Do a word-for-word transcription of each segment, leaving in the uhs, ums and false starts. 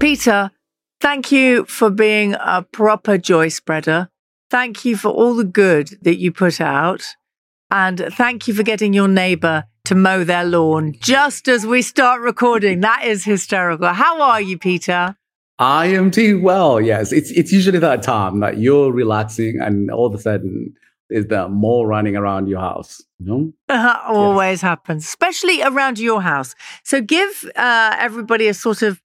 Peter, thank you for being a proper joy spreader. Thank you for all the good that you put out. And thank you for getting your neighbour to mow their lawn just as we start recording. That is hysterical. How are you, Peter? I am doing well, yes. It's it's usually that time that you're relaxing and all of a sudden there's the mole running around your house. You know? Uh, always yes. happens, especially around your house. So give uh, everybody a sort of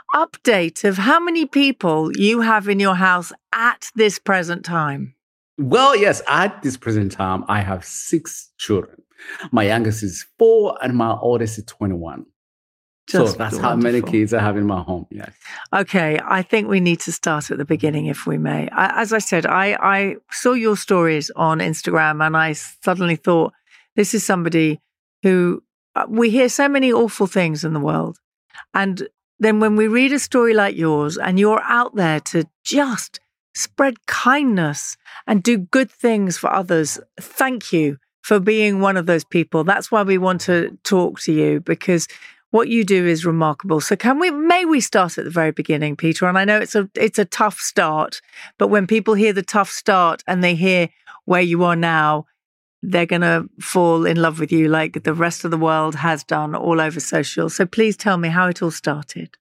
update of how many people you have in your house at this present time. Well, yes, at this present time, I have six children. My youngest is four and my oldest is twenty-one. Just so that's wonderful. How many kids I have in my home. Yes. Okay. I think we need to start at the beginning, if we may. I, as I said, I, I saw your stories on Instagram and I suddenly thought, this is somebody who, uh, we hear so many awful things in the world. And then when we read a story like yours and you're out there to just spread kindness and do good things for others, thank you for being one of those people. That's why we want to talk to you, because what you do is remarkable. So can we, may we start at the very beginning, Peter? And I know it's a, it's a tough start, but when people hear the tough start and they hear where you are now, they're going to fall in love with you like the rest of the world has done all over social. So please tell me how it all started.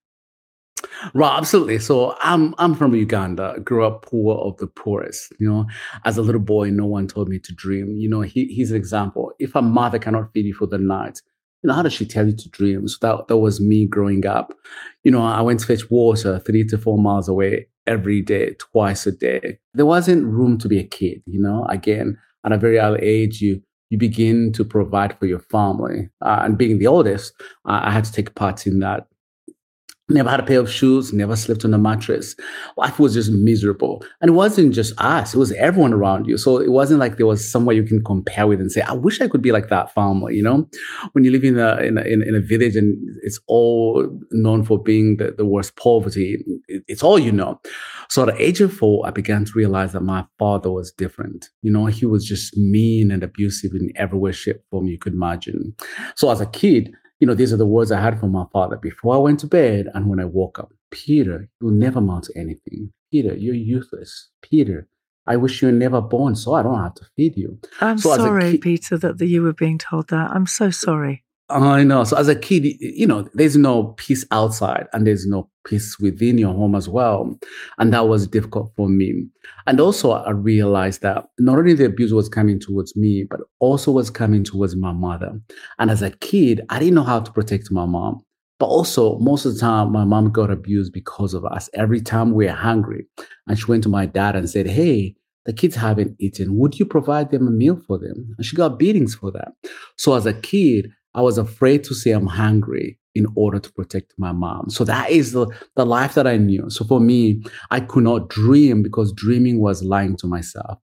Right, absolutely. So I'm I'm from Uganda, grew up poor of the poorest. You know, as a little boy, no one told me to dream. You know, he, he's an example. If a mother cannot feed you for the night, you know, how does she tell you to dream? So that, that was me growing up. You know, I went to fetch water three to four miles away every day, twice a day. There wasn't room to be a kid, you know. Again, at a very early age, you you begin to provide for your family. Uh, and being the oldest, uh, I had to take part in that. Never had a pair of shoes, never slept on a mattress. Life was just miserable. And it wasn't just us, it was everyone around you. So it wasn't like there was somewhere you can compare with and say, I wish I could be like that family, you know? When you live in a in a, in a village and it's all known for being the, the worst poverty, it, it's all you know. So at the age of four, I began to realize that my father was different. You know, he was just mean and abusive in every way, shape, form you could imagine. So as a kid, you know, these are the words I had from my father before I went to bed and when I woke up. Peter, you'll never amount to anything. Peter, you're useless. Peter, I wish you were never born so I don't have to feed you. I'm so sorry, ki- Peter, that the, you were being told that. I'm so sorry. I know. So as a kid, you know, there's no peace outside and there's no peace within your home as well. And that was difficult for me. And also I realized that not only the abuse was coming towards me, but also was coming towards my mother. And as a kid, I didn't know how to protect my mom. But also most of the time, my mom got abused because of us. Every time we were hungry and she went to my dad and said, hey, the kids haven't eaten. Would you provide them a meal for them? And she got beatings for that. So as a kid, I was afraid to say I'm hungry in order to protect my mom. So that is the, the life that I knew. So for me, I could not dream because dreaming was lying to myself.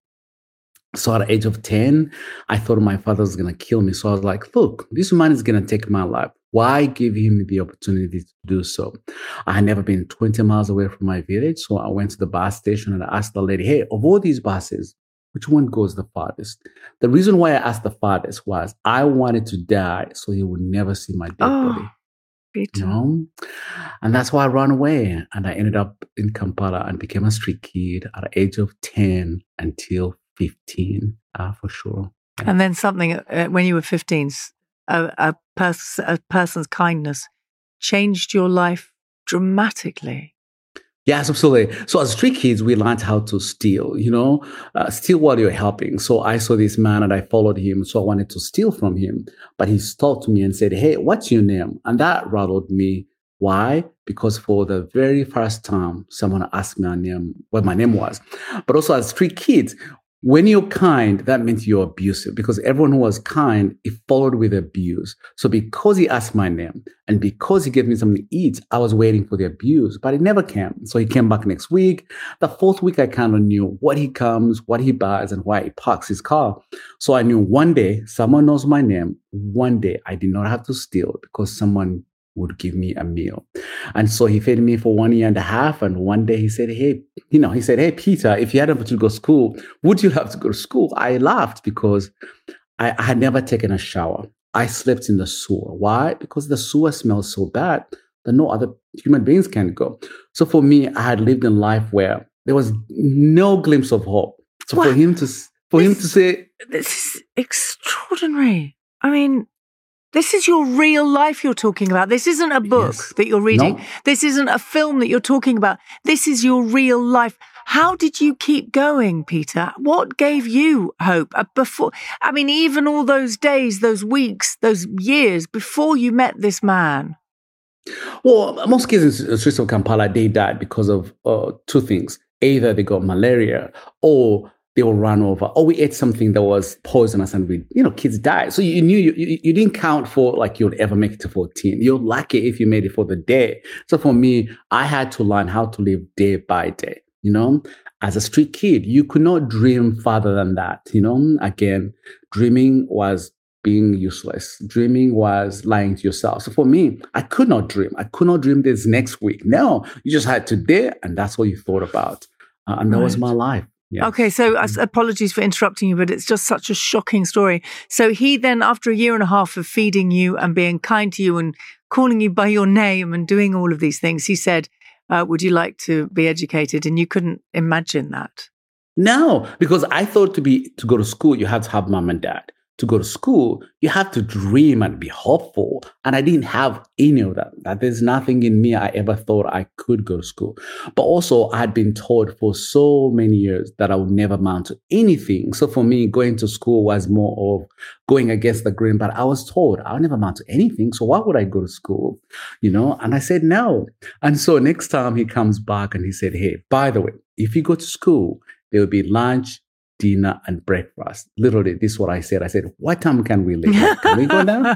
So at the age of ten, I thought my father was going to kill me. So I was like, look, this man is going to take my life. Why give him the opportunity to do so? I had never been twenty miles away from my village. So I went to the bus station and I asked the lady, hey, of all these buses, which one goes the farthest? The reason why I asked the farthest was I wanted to die so he would never see my dead oh, body. Peter. You know? And that's why I ran away. And I ended up in Kampala and became a street kid at the age of ten until fifteen, uh, for sure. Yeah. And then something, uh, when you were fifteen, a, a, pers- a person's kindness changed your life dramatically. Yes, absolutely. So as street kids, we learned how to steal, you know, uh, steal while you're helping. So I saw this man and I followed him. So I wanted to steal from him. But he stopped me and said, hey, what's your name? And that rattled me. Why? Because for the very first time, someone asked me my name, what my name was. But also as street kids, when you're kind, that means you're abusive because everyone who was kind, it followed with abuse. So because he asked my name and because he gave me something to eat, I was waiting for the abuse, but it never came. So he came back next week. The fourth week, I kind of knew what he comes, what he buys, and why he parks his car. So I knew one day someone knows my name. One day I did not have to steal because someone would give me a meal. And so he fed me for one year and a half. And one day he said, hey, you know, he said, hey, Peter, if you had to go to school, would you have to go to school? I laughed because I, I had never taken a shower. I slept in the sewer. Why? Because the sewer smells so bad. that no other human beings can go. So for me, I had lived in life where there was no glimpse of hope. So what? for him to for this, him to say, this is extraordinary. I mean, this is your real life you're talking about. This isn't a book yes. that you're reading. No. This isn't a film that you're talking about. This is your real life. How did you keep going, Peter? What gave you hope before? I mean, even all those days, those weeks, those years before you met this man. Well, most kids in the streets of Kampala, they died because of uh, two things. Either they got malaria or they were run over, or we ate something that was poisonous and we, you know, kids died. So you knew you, you, you didn't count for like you'd ever make it to fourteen. You're lucky if you made it for the day. So for me, I had to learn how to live day by day. You know, as a street kid, you could not dream farther than that. You know, again, dreaming was being useless. Dreaming was lying to yourself. So for me, I could not dream. I could not dream this next week. No, you just had today, and that's what you thought about. Uh, and that right. was my life. Yes. Okay, so uh, apologies for interrupting you, but it's just such a shocking story. So he then, after a year and a half of feeding you and being kind to you and calling you by your name and doing all of these things, he said, uh, would you like to be educated? And you couldn't imagine that. No, because I thought to be to go to school, you had to have mom and dad. To go to school, you have to dream and be hopeful. And I didn't have any of that. That there's nothing in me I ever thought I could go to school. But also, I had been told for so many years that I would never amount to anything. So for me, going to school was more of going against the grain. But I was told I'll never amount to anything. So why would I go to school? You know? And I said no. And so next time he comes back and he said, hey, by the way, if you go to school, there will be lunch, dinner, and breakfast. Literally, this is what I said. I said, what time can we leave? Can we go now?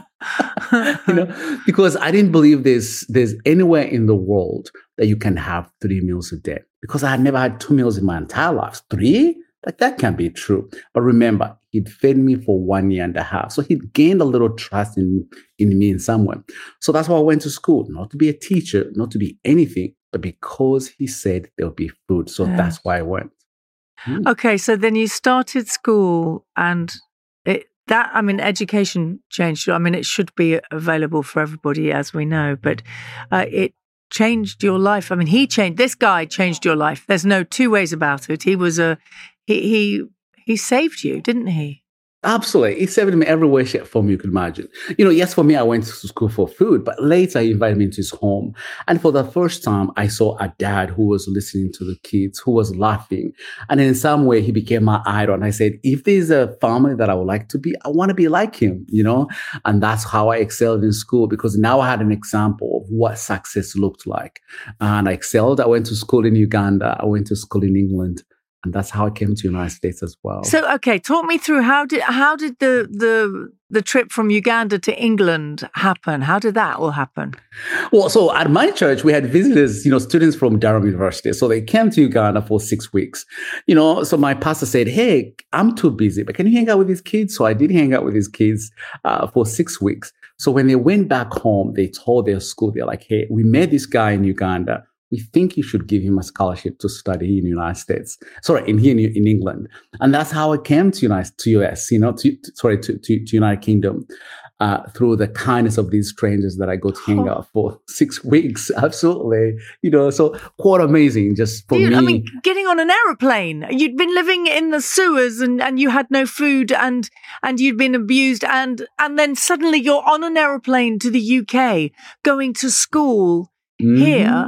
You know, because I didn't believe there's, there's anywhere in the world that you can have three meals a day. Because I had never had two meals in my entire life. Three? Like, that can't be true. But remember, he'd fed me for one year and a half. So he'd gained a little trust in, in me in some way. So that's why I went to school, not to be a teacher, not to be anything, but because he said there'll be food. So yeah. That's why I went. Mm. Okay, so then you started school, and it, that, I mean, education changed. I mean, it should be available for everybody, as we know, but uh, it changed your life. I mean, he changed, this guy changed your life. There's no two ways about it. He was a, he, he, he saved you, didn't he? Absolutely. He saved me every way, shape, form you could imagine. You know, yes, for me, I went to school for food, but later he invited me into his home. And for the first time, I saw a dad who was listening to the kids, who was laughing. And in some way, he became my idol. And I said, if there's a family that I would like to be, I want to be like him, you know? And that's how I excelled in school, because now I had an example of what success looked like. And I excelled. I went to school in Uganda. I went to school in England. And that's how I came to the United States as well. So, okay, talk me through how did how did the the the trip from Uganda to England happen? How did that all happen? Well, so at my church, we had visitors, you know, students from Durham University. So they came to Uganda for six weeks. You know, so my pastor said, hey, I'm too busy, but can you hang out with these kids? So I did hang out with these kids uh, for six weeks. So when they went back home, they told their school, they're like, hey, we met this guy in Uganda. We think you should give him a scholarship to study in the United States. Sorry, in here in, in England. And that's how I came to United to U S, you know, to, to sorry, to, to, to United Kingdom, uh, through the kindness of these strangers that I got to hang out for six weeks. Absolutely. You know, so quite amazing just for Dude, me. I mean, getting on an aeroplane. You'd been living in the sewers and, and you had no food and and you'd been abused and and then suddenly you're on an aeroplane to the U K going to school mm-hmm. here.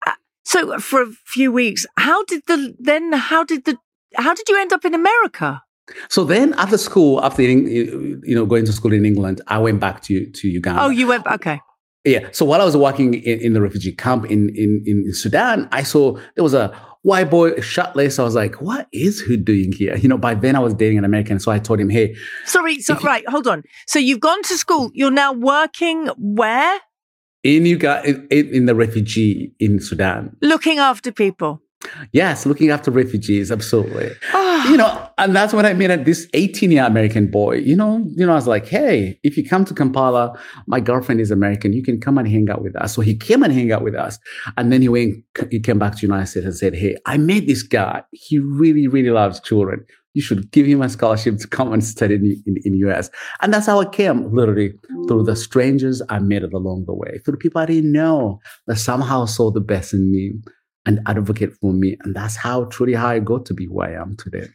So for a few weeks, how did the then how did the how did you end up in America? So then after school, after you know going to school in England, I went back to to Uganda. Oh, you went okay. Yeah. So while I was working in, in the refugee camp in, in in Sudan, I saw there was a white boy shirtless. I was like, what is he doing here? You know, by then I was dating an American, so I told him, hey. Sorry. So right, you, hold on. So you've gone to school. You're now working where? In Uganda, in, in the refugee in Sudan. Looking after people. Yes, looking after refugees, absolutely. Oh. You know, and that's when I met this eighteen-year American boy. You know, you know, I was like, hey, if you come to Kampala, my girlfriend is American. You can come and hang out with us. So he came and hang out with us. And then he went, he came back to the United States and said, hey, I met this guy. He really, really loves children. you should give him a scholarship to come and study in, in, in U S. And that's how I came, literally, through the strangers I met along the way, through the people I didn't know that somehow saw the best in me and advocate for me. And that's how, truly how I got to be who I am today.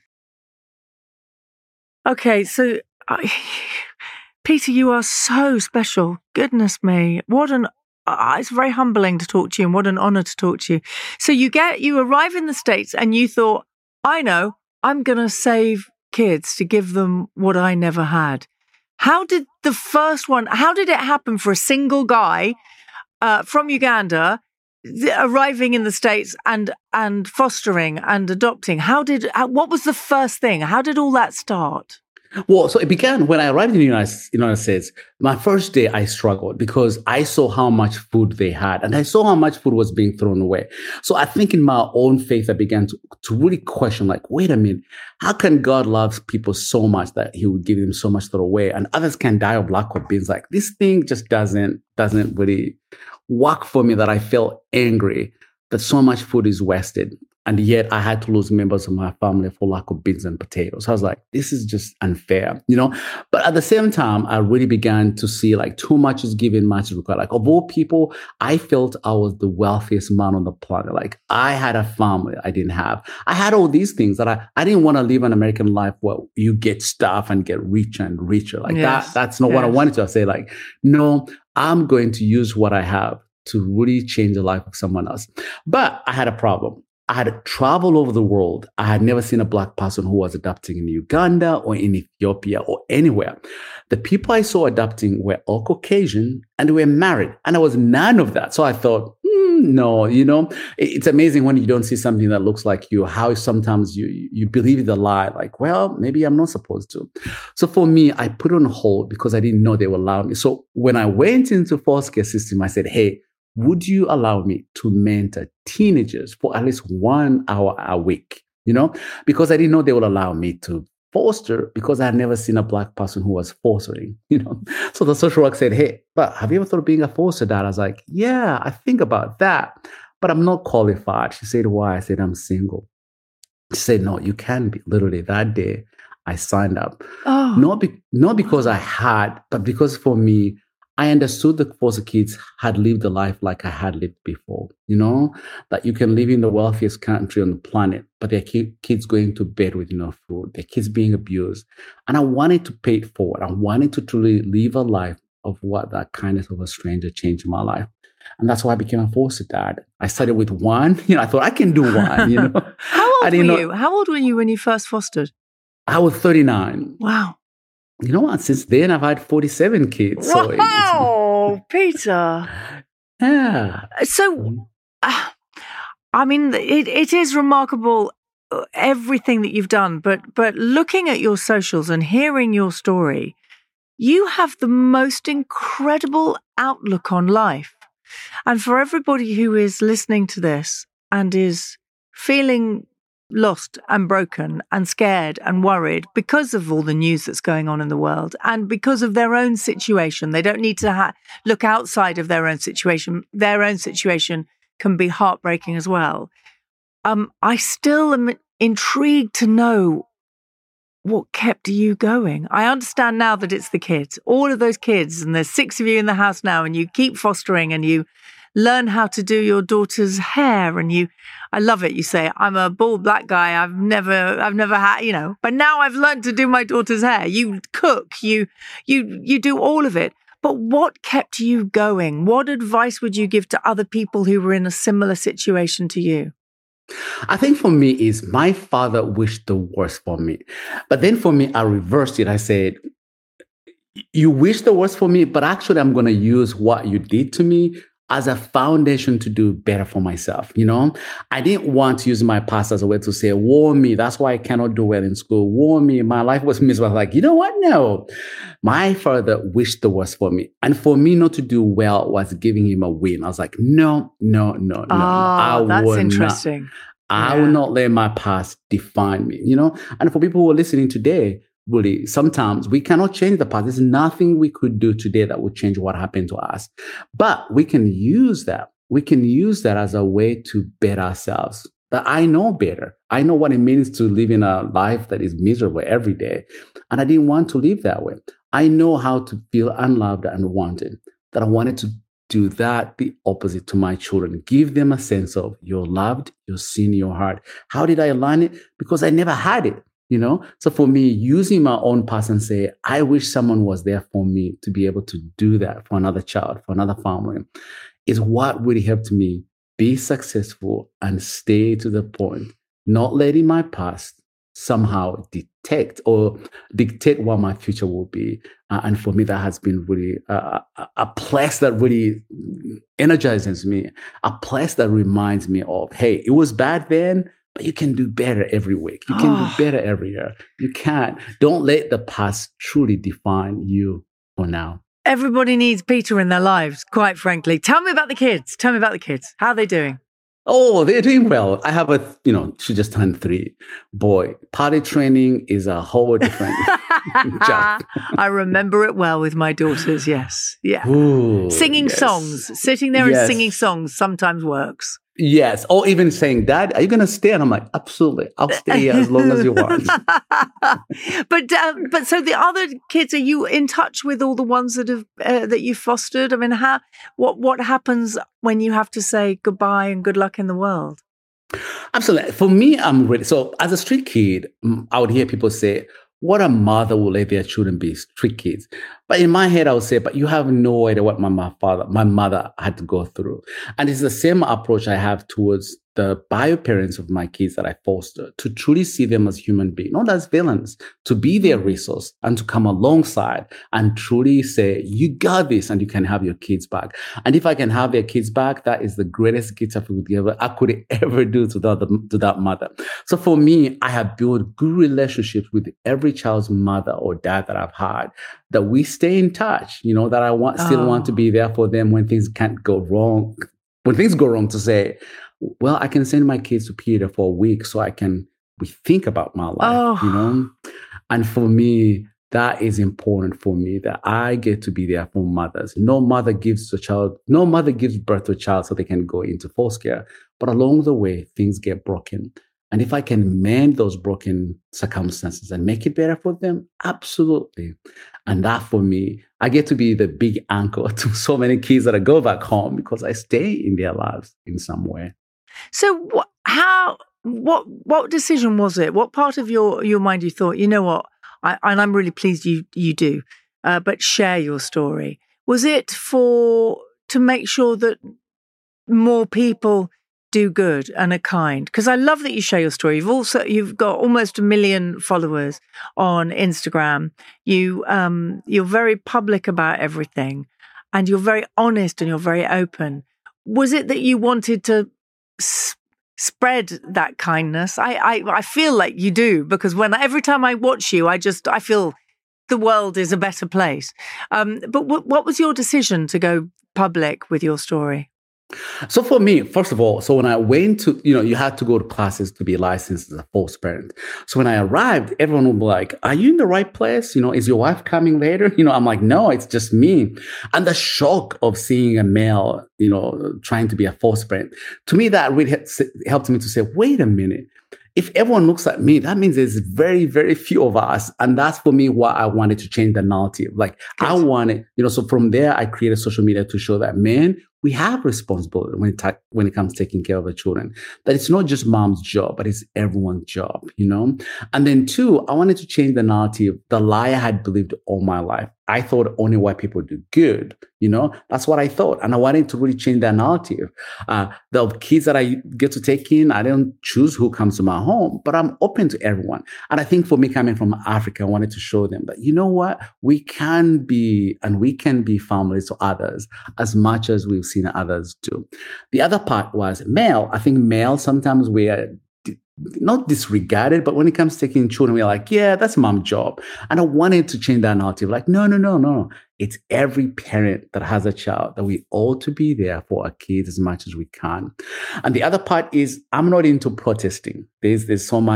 Okay, so I, Peter, you are so special. Goodness me. What an Uh, it's very humbling to talk to you, and what an honor to talk to you. So you get, you arrive in the States and you thought, I know, I'm going to save kids to give them what I never had. How did the first one, how did it happen for a single guy uh, from Uganda th- arriving in the States and, and fostering and adopting? How did, how, what was the first thing? How did all that start? Well, so it began when I arrived in the United, United States. My first day, I struggled because I saw how much food they had and I saw how much food was being thrown away. So I think in my own faith, I began to, to really question, like, wait a minute, how can God love people so much that he would give them so much throw away and others can die of lack of beans? Like, this thing just doesn't, doesn't really work for me, that I felt angry that so much food is wasted. And yet I had to lose members of my family for lack of beans and potatoes. I was like, this is just unfair, you know? But at the same time, I really began to see like too much is given, much is required. Like of all people, I felt I was the wealthiest man on the planet. Like I had a family I didn't have. I had all these things that I, I didn't want to live an American life where you get stuff and get richer and richer. Like yes. that, that's not yes. what I wanted to I say. Like, no, I'm going to use what I have to really change the life of someone else. But I had a problem. I had traveled over the world. I had never seen a Black person who was adopting in Uganda or in Ethiopia or anywhere. The people I saw adopting were all Caucasian and they were married. And I was none of that. So I thought, mm, no, you know, it's amazing when you don't see something that looks like you, how sometimes you, you believe the lie, like, well, maybe I'm not supposed to. So for me, I put it on hold because I didn't know they would allow me. So when I went into foster care system, I said, hey, would you allow me to mentor teenagers for at least one hour a week? You know, because I didn't know they would allow me to foster because I had never seen a Black person who was fostering, you know. So the social worker said, hey, but have you ever thought of being a foster dad? I was like, yeah, I think about that, but I'm not qualified. She said, why? I said, I'm single. She said, no, you can be. Literally that day I signed up. Oh. Not, be- not because I had, but because for me, I understood that foster kids had lived a life like I had lived before, you know, that you can live in the wealthiest country on the planet, but their ki- kids going to bed with no food, their kids being abused. And I wanted to pay it forward. I wanted to truly live a life of what that kindness of a stranger changed in my life. And that's why I became a foster dad. I started with one, you know, I thought I can do one, you know. How old I didn't were know- you? How old were you when you first fostered? I was thirty-nine. Wow. You know what? Since then, I've had forty-seven kids. Wow, so Peter. Yeah. So, uh, I mean, it, it is remarkable, uh, everything that you've done, but but looking at your socials and hearing your story, you have the most incredible outlook on life. And for everybody who is listening to this and is feeling lost and broken and scared and worried because of all the news that's going on in the world and because of their own situation. They don't need to ha- look outside of their own situation. Their own situation can be heartbreaking as well. Um, I still am intrigued to know what kept you going. I understand now that it's the kids, all of those kids, and there's six of you in the house now, and you keep fostering and you learn how to do your daughter's hair. And you, I love it. You say, I'm a bald black guy. I've never, I've never had, you know, but now I've learned to do my daughter's hair. You cook, you, you, you do all of it. But what kept you going? What advice would you give to other people who were in a similar situation to you? I think for me is my father wished the worst for me. But then for me, I reversed it. I said, you wish the worst for me, but actually I'm going to use what you did to me as a foundation to do better for myself. You know, I didn't want to use my past as a way to say, woe me, that's why I cannot do well in school. Woe me, my life was miserable. Like, you know what? No, my father wished the worst for me. And for me not to do well was giving him a win. I was like, no, no, no, no. Oh, that's interesting. Not, I yeah. will not let my past define me, you know? And for people who are listening today, really, sometimes we cannot change the past. There's nothing we could do today that would change what happened to us. But we can use that. We can use that as a way to better ourselves that I know better. I know what it means to live in a life that is miserable every day. And I didn't want to live that way. I know how to feel unloved and wanted, that I wanted to do that the opposite to my children. Give them a sense of you're loved, you're seen, your heart. How did I learn it? Because I never had it. You know, so for me, using my own past and say, I wish someone was there for me to be able to do that for another child, for another family, is what really helped me be successful and stay to the point, not letting my past somehow detect or dictate what my future will be. Uh, and for me, that has been really uh, a, a place that really energizes me, a place that reminds me of, hey, it was bad then, but you can do better every week. You can oh. do better every year. You can. Don't let the past truly define you for now. Everybody needs Peter in their lives, quite frankly. Tell me about the kids. Tell me about the kids. How are they doing? Oh, they're doing well. I have a, you know, she just turned three. Boy, potty training is a whole different job. I remember it well with my daughters, yes. Yeah. Ooh, singing yes. songs. Sitting there yes. and singing songs sometimes works. Yes. Or even saying, Dad, are you going to stay? And I'm like, absolutely. I'll stay here as long as you want. but uh, but so the other kids, are you in touch with all the ones that have uh, that you fostered? I mean, how what what happens when you have to say goodbye and good luck in the world? Absolutely. For me, I'm ready. So as a street kid, I would hear people say, what a mother will let their children be street kids. But in my head, I would say, but you have no idea what my, my father, my mother had to go through. And it's the same approach I have towards the bio parents of my kids that I foster, to truly see them as human beings, not as villains, to be their resource and to come alongside and truly say, you got this and you can have your kids back. And if I can have their kids back, that is the greatest gift I could ever, I could ever do to that, to that mother. So for me, I have built good relationships with every child's mother or dad that I've had, that we stay in touch, you know, that I want, still oh. want to be there for them when things can't go wrong. When things go wrong, to say, well, I can send my kids to Peter for a week so I can rethink about my life, oh. you know? And for me, that is important for me, that I get to be there for mothers. No mother gives a child, no mother gives birth to a child so they can go into foster care. But along the way, things get broken. And if I can mend those broken circumstances and make it better for them, absolutely. And that for me, I get to be the big anchor to so many kids that I go back home because I stay in their lives in some way. So what, how, what, what decision was it? What part of your, your mind you thought, you know what, I, and I'm really pleased you, you do, uh, but share your story. Was it for, to make sure that more people do good and are kind? Because I love that you share your story. You've also, you've got almost a million followers on Instagram. You, um, you're very public about everything and you're very honest and you're very open. Was it that you wanted to s- spread that kindness? I, I, I feel like you do, because when, every time I watch you, I just, I feel the world is a better place. Um, but w- what was your decision to go public with your story? So for me, first of all, so when I went to, you know, you had to go to classes to be licensed as a foster parent. So when I arrived, everyone would be like, are you in the right place? You know, is your wife coming later? You know, I'm like, no, it's just me. And the shock of seeing a male, you know, trying to be a foster parent, to me, that really helped me to say, wait a minute. If everyone looks at me, that means there's very, very few of us. And that's for me why I wanted to change the narrative. Like Good. I wanted, you know, so from there, I created social media to show that, man, we have responsibility when it, ta- when it comes to taking care of the children, that it's not just mom's job, but it's everyone's job, you know? And then two, I wanted to change the narrative, the lie I had believed all my life. I thought only white people do good, you know? That's what I thought. And I wanted to really change that narrative. Uh, the kids that I get to take in, I don't choose who comes to my home, but I'm open to everyone. And I think for me, coming from Africa, I wanted to show them that, you know what? We can be, and we can be families to others as much as we've seen others do. The other part was male. I think male, sometimes we are d- not disregarded, but when it comes to taking children, we're like, yeah, that's mom's job. And I wanted to change that narrative. Like, no, no, no, no. It's every parent that has a child that we ought to be there for our kids as much as we can. And the other part is I'm not into protesting. There's, there's so much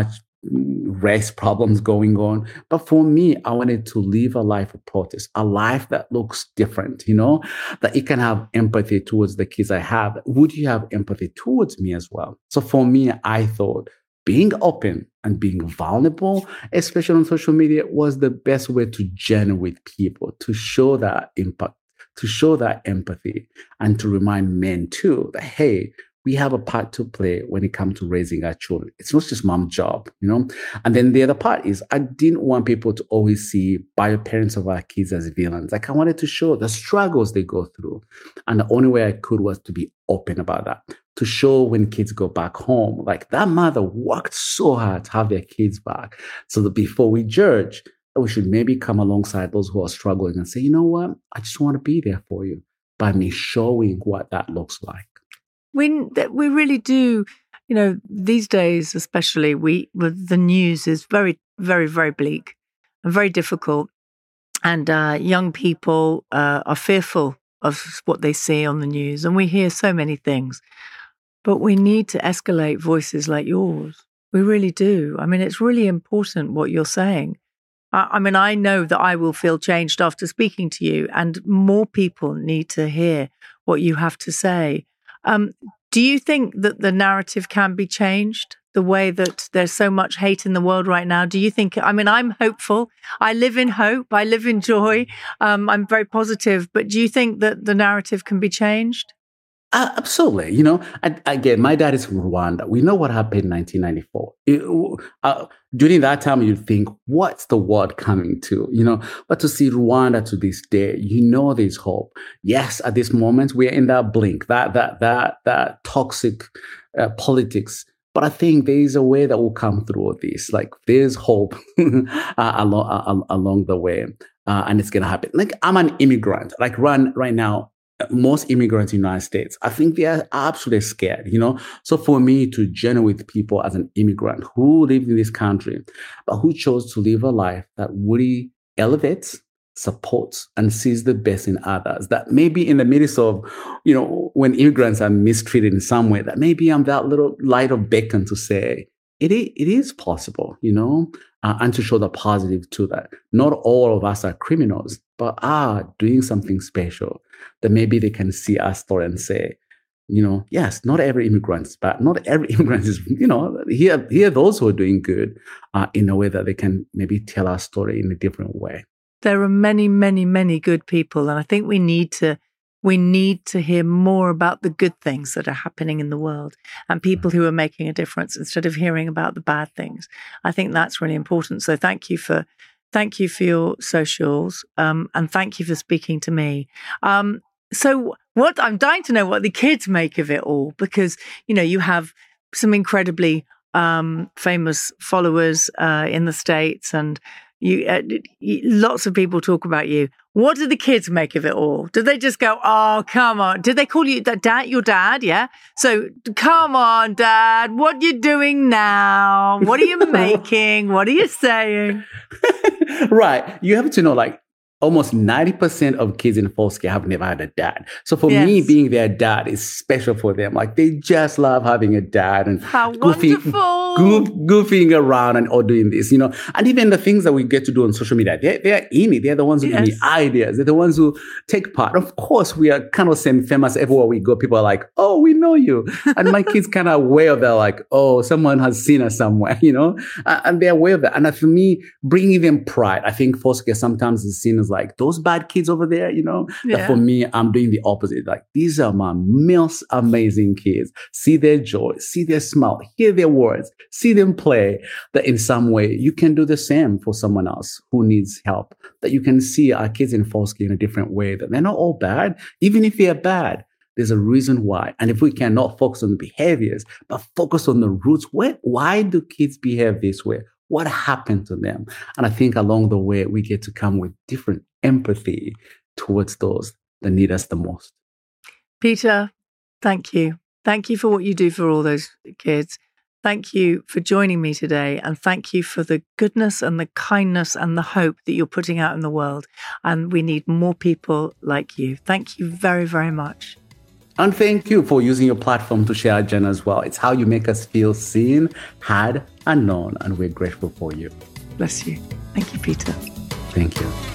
race problems going on. But for me, I wanted to live a life of protest, a life that looks different, you know, that it can have empathy towards the kids I have. Would you have empathy towards me as well? So for me, I thought being open and being vulnerable, especially on social media, was the best way to journey with people, to show that impact, to show that empathy, and to remind men too that, hey, we have a part to play when it comes to raising our children. It's not just mom's job, you know? And then the other part is I didn't want people to always see bio parents of our kids as villains. Like I wanted to show the struggles they go through. And the only way I could was to be open about that, to show when kids go back home, like that mother worked so hard to have their kids back. So that before we judge, we should maybe come alongside those who are struggling and say, you know what? I just want to be there for you by me showing what that looks like. We we really do, you know, these days especially, we the news is very, very, very bleak and very difficult. And uh, young people uh, are fearful of what they see on the news. And we hear so many things. But we need to escalate voices like yours. We really do. I mean, it's really important what you're saying. I, I mean, I know that I will feel changed after speaking to you, and more people need to hear what you have to say. Um, do you think that the narrative can be changed? The way that there's so much hate in the world right now? Do you think, I mean, I'm hopeful. I live in hope. I live in joy. Um, I'm very positive. But do you think that the narrative can be changed? Uh, absolutely. You know, I, again, my dad is from Rwanda. We know what happened in nineteen ninety-four. It, uh, during that time, you'd think, what's the world coming to? You know, but to see Rwanda to this day, you know, there's hope. Yes, at this moment, we're in that blink, that that that that toxic uh, politics. But I think there is a way that will come through all this. Like there's hope uh, along uh, along the way, uh, and it's gonna happen. Like I'm an immigrant. Like run right now. Most immigrants in the United States, I think they are absolutely scared, you know? So for me to journey with people as an immigrant who lived in this country, but who chose to live a life that really elevates, supports, and sees the best in others, that maybe in the midst of, you know, when immigrants are mistreated in some way, that maybe I'm that little light of beacon to say, it is, it is possible, you know, uh, and to show the positive to that. Not all of us are criminals, but are doing something special that maybe they can see our story and say, you know, yes, not every immigrant is bad. Not every immigrant is, you know, here, here are those who are doing good uh, in a way that they can maybe tell our story in a different way. There are many, many, many good people. And I think we need to We need to hear more about the good things that are happening in the world and people who are making a difference instead of hearing about the bad things. I think that's really important. So thank you for thank you for your socials um, and thank you for speaking to me. Um, so what I'm dying to know what the kids make of it all, because, you know, you have some incredibly um, famous followers uh, in the States, and you, uh, you lots of people talk about you. What do the kids make of it all? Do they just go, oh, come on? Did they call you that dad, your dad? Yeah. So come on, Dad, what are you doing now? What are you making? What are you saying? Right. You have to know, like, almost ninety percent of kids in foster have never had a dad. So for yes. me, being their dad is special for them. Like they just love having a dad and How goofy, wonderful. Goof, goofing around and all doing this, you know. And even the things that we get to do on social media, they're, they're in it. They're the ones who yes. give me ideas. They're the ones who take part. Of course, we are kind of semi-famous everywhere we go. People are like, oh, we know you. And my kids kind of aware of that, like, oh, someone has seen us somewhere, you know. Uh, and they're aware of that. And for me, bringing them pride, I think foster care sometimes is seen as like those bad kids over there, you know. Yeah. That for me, I'm doing the opposite. Like these are my most amazing kids. See their joy, see their smile, hear their words, see them play. That in some way you can do the same for someone else who needs help. That you can see our kids in foster care in a different way. That they're not all bad, even if they're bad. There's a reason why. And if we cannot focus on the behaviors, but focus on the roots, where, why do kids behave this way? What happened to them? And I think along the way, we get to come with different empathy towards those that need us the most. Peter, thank you. Thank you for what you do for all those kids. Thank you for joining me today. And thank you for the goodness and the kindness and the hope that you're putting out in the world. And we need more people like you. Thank you very, very much. And thank you for using your platform to share our journey as well. It's how you make us feel seen, heard, and known. And we're grateful for you. Bless you. Thank you, Peter. Thank you.